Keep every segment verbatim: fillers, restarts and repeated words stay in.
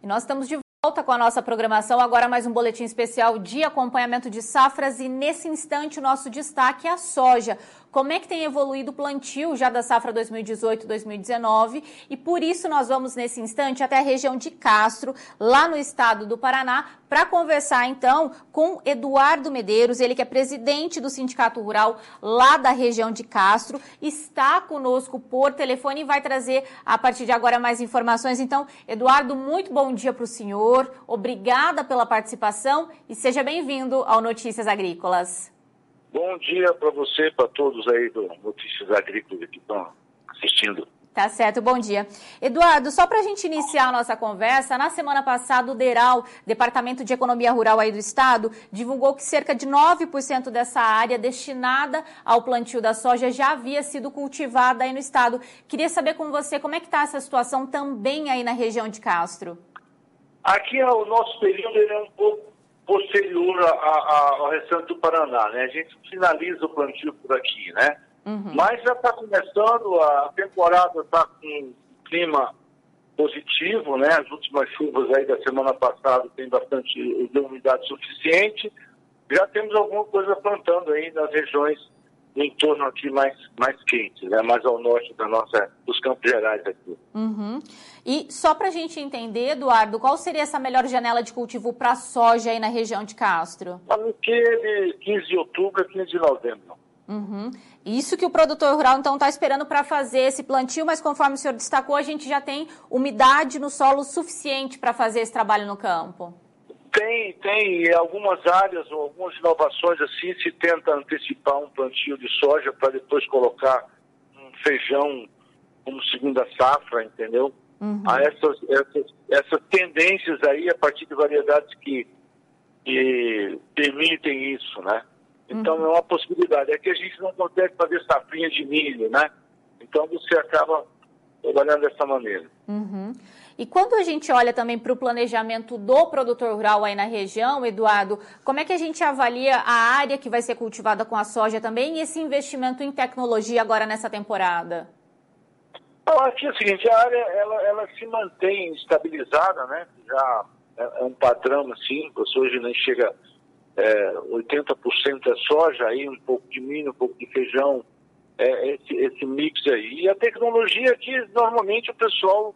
E nós estamos de volta com a nossa programação, agora mais um boletim especial de acompanhamento de safras e nesse instante o nosso destaque é a soja. Como é que tem evoluído o plantio já da safra dois mil e dezoito dois mil e dezenove e por isso nós vamos nesse instante até a região de Castro, lá no estado do Paraná, para conversar então com Eduardo Medeiros, ele que é presidente do Sindicato Rural lá da região de Castro, está conosco por telefone e vai trazer a partir de agora mais informações. Então, Eduardo, muito bom dia para o senhor, obrigada pela participação e seja bem-vindo ao Notícias Agrícolas. Bom dia para você, para todos aí do Notícias Agrícolas que estão assistindo. Tá certo, bom dia. Eduardo, só para a gente iniciar a nossa conversa, na semana passada o DERAL, Departamento de Economia Rural aí do Estado, divulgou que cerca de nove por cento dessa área destinada ao plantio da soja já havia sido cultivada aí no Estado. Queria saber com você como é que está essa situação também aí na região de Castro. Aqui o nosso período ele é um pouco posterior a, a, ao restante do Paraná, né? A gente finaliza o plantio por aqui, né? Uhum. Mas já está começando, a temporada está com um clima positivo, né? As últimas chuvas aí da semana passada tem bastante de umidade suficiente. Já temos alguma coisa plantando aí nas regiões no entorno aqui mais, mais quentes, né? Mais ao norte da nossa, dos Campos Gerais aqui. Uhum. E só para a gente entender, Eduardo, qual seria essa melhor janela de cultivo para soja aí na região de Castro? Aqui de quinze de outubro a quinze de novembro. Uhum. Isso que o produtor rural, então, está esperando para fazer esse plantio, mas conforme o senhor destacou, a gente já tem umidade no solo suficiente para fazer esse trabalho no campo? Tem, tem. Em algumas áreas, ou algumas inovações assim, se tenta antecipar um plantio de soja para depois colocar um feijão como segunda safra, entendeu? Uhum. Há essas, essas, essas tendências aí, a partir de variedades que, que permitem isso, né? Então, uhum. é uma possibilidade. É que a gente não consegue fazer safrinha de milho, né? Então, você acaba trabalhando dessa maneira. Uhum. E quando a gente olha também para o planejamento do produtor rural aí na região, Eduardo, como é que a gente avalia a área que vai ser cultivada com a soja também e esse investimento em tecnologia agora nessa temporada? Então, aqui é o seguinte, a área ela, ela se mantém estabilizada, né? Já é, é um padrão assim, você hoje nem chega... É, oitenta por cento é soja, aí um pouco de milho, um pouco de feijão, é, esse, esse mix aí. E a tecnologia aqui, normalmente o pessoal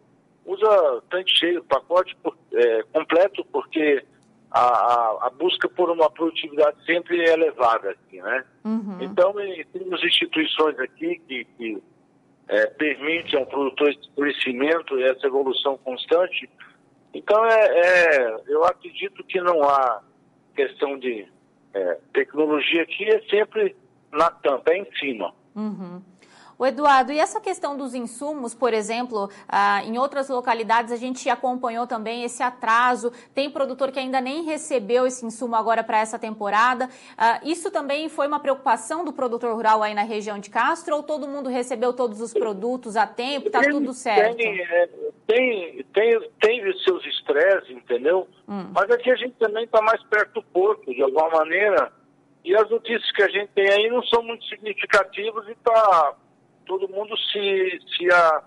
usa tanque cheio, pacote por, é, completo, porque a, a, a busca por uma produtividade sempre é elevada aqui, né? Uhum. Então, e, temos instituições aqui que, que é, permitem ao produtor esse crescimento e essa evolução constante. Então, é, é, eu acredito que não há questão de é, tecnologia aqui, é sempre na tampa, é em cima. Uhum. O Eduardo, e essa questão dos insumos, por exemplo, ah, em outras localidades a gente acompanhou também esse atraso, tem produtor que ainda nem recebeu esse insumo agora para essa temporada. Ah, isso também foi uma preocupação do produtor rural aí na região de Castro, ou todo mundo recebeu todos os produtos a tempo, está tudo certo? Tem, é, tem, tem, tem os seus estresses, entendeu? Hum. Mas aqui a gente também está mais perto do porto, de alguma maneira, e as notícias que a gente tem aí não são muito significativas e está todo mundo se, se a,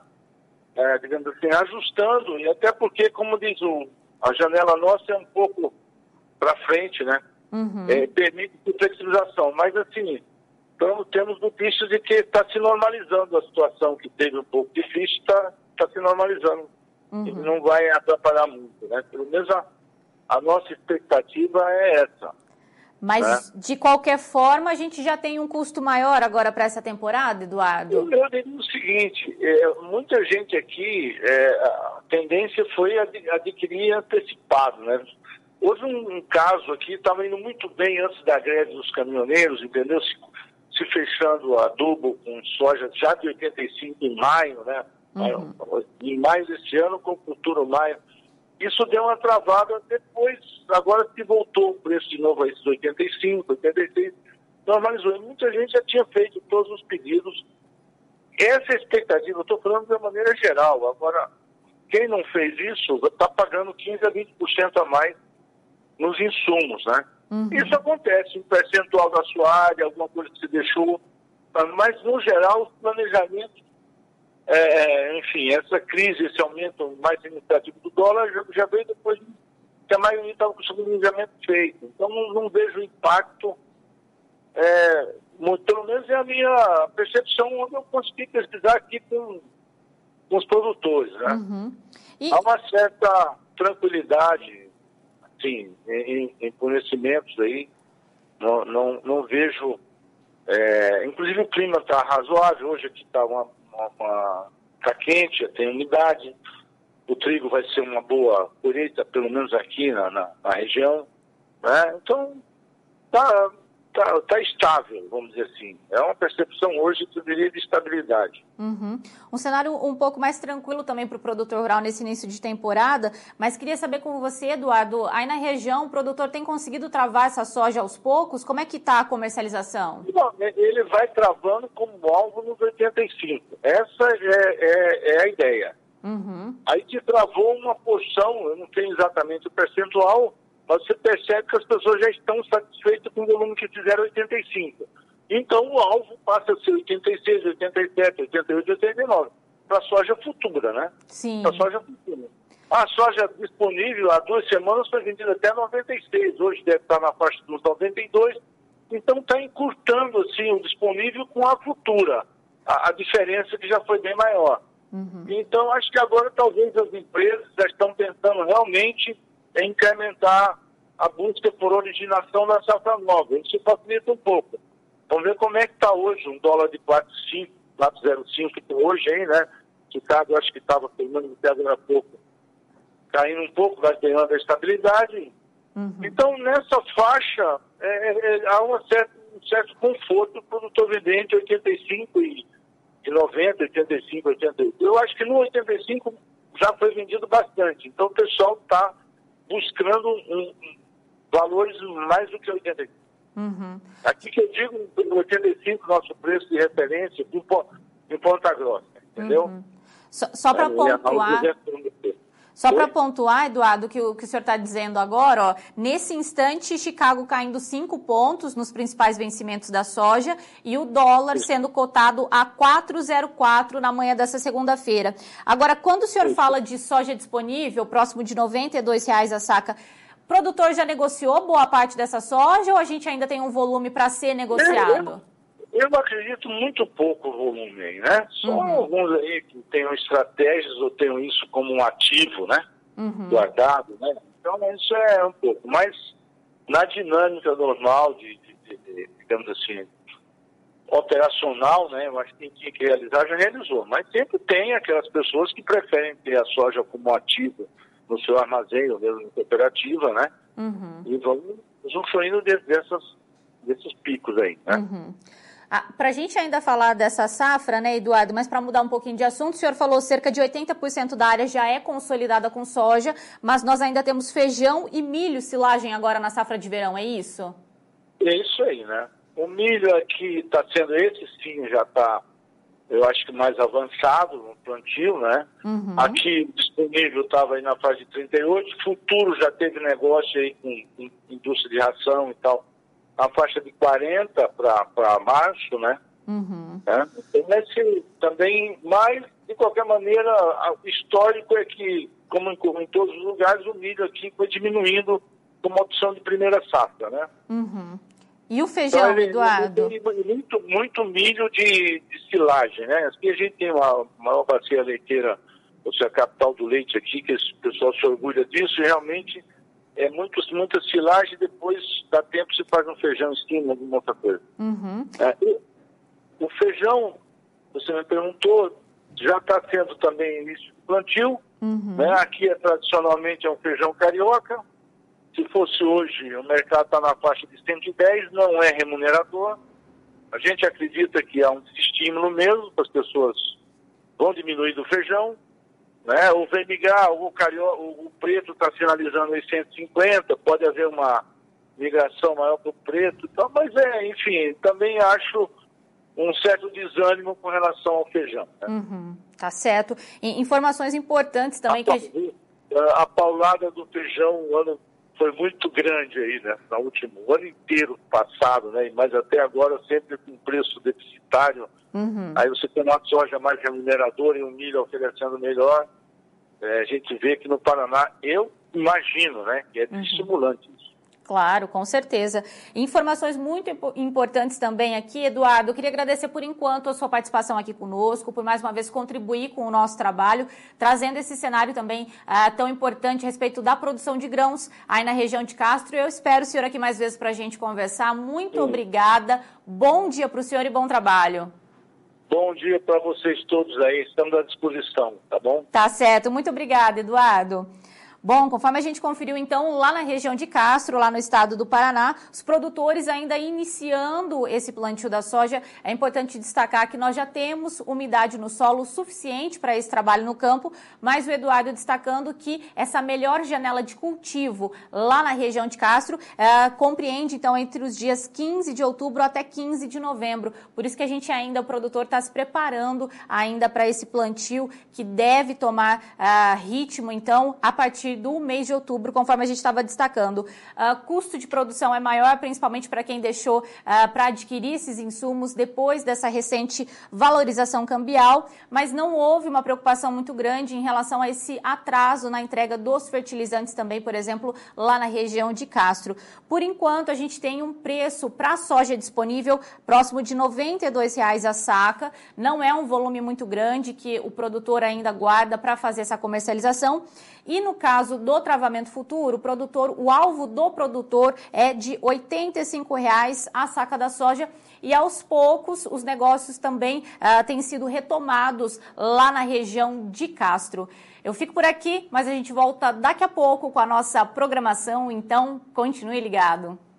é, digamos assim, ajustando, e até porque, como diz o, a janela nossa é um pouco para frente, né? Uhum. É, permite flexibilização, mas assim, então, temos notícias de que está se normalizando a situação que teve um pouco difícil, está tá se normalizando. Uhum. E não vai atrapalhar muito, né? Pelo menos a, a nossa expectativa é essa. Mas, né? De qualquer forma, a gente já tem um custo maior agora para essa temporada, Eduardo? Eu, eu diria o seguinte, é, muita gente aqui, é, a tendência foi ad, adquirir antecipado, né? Houve um, um caso aqui, estava indo muito bem antes da greve dos caminhoneiros, entendeu? Se, se fechando adubo com soja já de oitenta e cinco em maio, né? Uhum. Em maio desse ano, com futuro maio. Isso deu uma travada, depois, agora se voltou o preço de novo a esses oitenta e cinco, oitenta e seis, normalizou. E muita gente já tinha feito todos os pedidos. Essa expectativa, eu estou falando de uma maneira geral. Agora, quem não fez isso está pagando quinze a vinte por cento a mais nos insumos, né? Uhum. Isso acontece, um percentual da sua área, alguma coisa que se deixou, mas no geral os planejamentos é, enfim, essa crise, esse aumento mais significativo do dólar já, já veio depois que a maioria estava com o sobrevisamento feito. Então não, não vejo impacto, é, muito, pelo menos é a minha percepção, onde eu consegui pesquisar aqui com, com os produtores, né? Uhum. E... Há uma certa tranquilidade, assim, em, em conhecimentos aí, não, não, não vejo, é, inclusive o clima está razoável, hoje aqui está uma, uma, uma, tá quente, tem umidade, o trigo vai ser uma boa colheita, pelo menos aqui na, na, na região, né? Então, está tá, tá estável, vamos dizer assim. É uma percepção hoje, que eu diria, de estabilidade. Uhum. Um cenário um pouco mais tranquilo também para o produtor rural nesse início de temporada, mas queria saber com você, Eduardo, aí na região o produtor tem conseguido travar essa soja aos poucos? Como é que está a comercialização? Bom, ele vai travando como alvo nos oitenta e cinco. Essa é, é, é a ideia. Uhum. Aí que travou uma porção, eu não tenho exatamente o percentual, mas você percebe que as pessoas já estão satisfeitas com o volume que fizeram oitenta e cinco. Então o alvo passa a ser oitenta e seis, oitenta e sete, oitenta e oito, oitenta e nove, para a soja futura, né? Sim. Para a soja futura. A soja disponível há duas semanas foi vendida até noventa e seis, hoje deve estar na faixa dos noventa e dois, então está encurtando assim, o disponível com a futura, a, a diferença que já foi bem maior. Uhum. Então, acho que agora talvez as empresas já estão tentando realmente incrementar a busca por originação da safra nova. Isso facilita um pouco. Vamos ver como é que está hoje um dólar de quatro vírgula zero cinco hoje aí, né? Chicago, acho que estava pelo menos até agora há pouco, caindo um pouco, vai ganhando a estabilidade. Uhum. Então, nessa faixa, é, é, há uma certa, um certo conforto para o produtor vender entre oitenta e cinco e de noventa, oitenta e cinco, oitenta e oito. Eu acho que no oitenta e cinco já foi vendido bastante. Então o pessoal está buscando um, um, valores mais do que oitenta e cinco. Uhum. Aqui que eu digo, oitenta e cinco, nosso preço de referência em Ponta Grossa, entendeu? Uhum. Só, só para pontuar... Só para pontuar, Eduardo, que o que o senhor está dizendo agora, ó, nesse instante, Chicago caindo cinco pontos nos principais vencimentos da soja e o dólar sendo cotado a quatro vírgula zero quatro na manhã dessa segunda-feira. Agora, quando o senhor fala de soja disponível, próximo de noventa e dois reais a saca, o produtor já negociou boa parte dessa soja ou a gente ainda tem um volume para ser negociado? Eu, eu acredito muito pouco volume aí, né? Só uhum. alguns aí que tenham estratégias ou tenham isso como um ativo, né? Uhum. Guardado, né? Então isso é um pouco. Mas na dinâmica normal de, de, de, de digamos assim, operacional, né? Eu acho que quem tinha que realizar já realizou. Mas sempre tem aquelas pessoas que preferem ter a soja como ativo no seu armazém ou mesmo na cooperativa, né? Uhum. E vão usufruindo dessas, desses picos aí, né? Uhum. Ah, para a gente ainda falar dessa safra, né, Eduardo, mas para mudar um pouquinho de assunto, o senhor falou cerca de oitenta por cento da área já é consolidada com soja, mas nós ainda temos feijão e milho silagem agora na safra de verão, é isso? É isso aí, né? O milho aqui está sendo, esse sim já está, eu acho que mais avançado no plantio, né? Uhum. Aqui disponível estava aí na fase de trinta e oito, futuro já teve negócio aí com, com indústria de ração e tal, na faixa de quarenta para março, né? Uhum. É, então, esse também, mas, de qualquer maneira, o histórico é que, como em, como em todos os lugares, o milho aqui foi diminuindo como opção de primeira safra, né? Uhum. E o feijão, então, ele, Eduardo? Ele tem muito, muito milho de, de silagem, né? Aqui a gente tem uma maior bacia leiteira, ou seja, a capital do leite aqui, que o pessoal se orgulha disso, e realmente... É muito, muita silagem, depois dá tempo se faz um feijão em cima, alguma outra coisa. Uhum. É, o feijão, você me perguntou, já está sendo também início de plantio. Uhum. Né? Aqui é, tradicionalmente é um feijão carioca. Se fosse hoje, o mercado está na faixa de cento e dez, não é remunerador. A gente acredita que há um estímulo mesmo, para as pessoas vão diminuir do feijão. Né? O V M H, o, carioca, o preto está sinalizando aí cento e cinquenta, pode haver uma migração maior para o preto, então, mas é, enfim, também acho um certo desânimo com relação ao feijão. Né? Uhum, tá certo. E informações importantes também a, que... A paulada do feijão, o ano foi muito grande aí, né? No último o ano inteiro passado, né? Mas até agora sempre com preço deficitário Uhum. Aí você tem uma soja mais remuneradora e o milho oferecendo melhor. É, a gente vê que no Paraná, eu imagino, né, que é uhum. estimulante isso. Claro, com certeza. Informações muito importantes também aqui, Eduardo. Eu queria agradecer por enquanto a sua participação aqui conosco, por mais uma vez contribuir com o nosso trabalho, trazendo esse cenário também uh, tão importante a respeito da produção de grãos aí na região de Castro. Eu espero o senhor aqui mais vezes para a gente conversar. Muito Sim. obrigada. Bom dia para o senhor e bom trabalho. Bom dia para vocês todos aí. Estamos à disposição, tá bom? Tá certo. Muito obrigada, Eduardo. Bom, conforme a gente conferiu, então, lá na região de Castro, lá no estado do Paraná, os produtores ainda iniciando esse plantio da soja, é importante destacar que nós já temos umidade no solo suficiente para esse trabalho no campo, mas o Eduardo destacando que essa melhor janela de cultivo lá na região de Castro é, compreende, então, entre os dias quinze de outubro até quinze de novembro. Por isso que a gente ainda, o produtor, está se preparando ainda para esse plantio que deve tomar uh, ritmo, então, a partir do mês de outubro, conforme a gente estava destacando. Uh, custo de produção é maior, principalmente para quem deixou uh, para adquirir esses insumos depois dessa recente valorização cambial, mas não houve uma preocupação muito grande em relação a esse atraso na entrega dos fertilizantes também, por exemplo, lá na região de Castro. Por enquanto, a gente tem um preço para a soja disponível próximo de noventa e dois reais a saca. Não é um volume muito grande que o produtor ainda guarda para fazer essa comercialização. E no caso do travamento futuro, o produtor, o alvo do produtor é de oitenta e cinco reais a saca da soja. E aos poucos os negócios também uh, têm sido retomados lá na região de Castro. Eu fico por aqui, mas a gente volta daqui a pouco com a nossa programação, então continue ligado.